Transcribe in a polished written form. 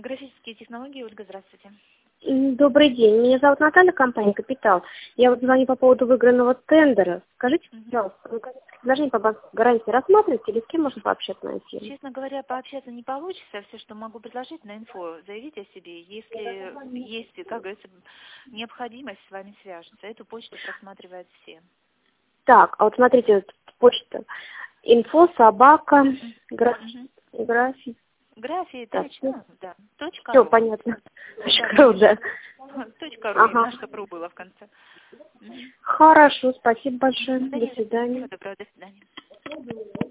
Графические технологии, Ольга, здравствуйте. Добрый день. Меня зовут Наталья, компания «Капитал». Я вот звоню по поводу выигранного тендера. Скажите, пожалуйста, предложение по банковской гарантии рассматриваете или с кем можно пообщаться на эфире? Честно говоря, пообщаться не получится. Все, что могу предложить на инфо, заявить о себе. Если есть, как говорится, необходимость, с вами свяжется. Эту почту просматривают все. Так, а вот смотрите, вот почта. Инфо, собака, график. Графии, точно, да. Все понятно. Точка.ру, да. Точка.ру, ага. Чтобы было в конце. Хорошо, спасибо большое. До свидания. Всего доброго, до свидания.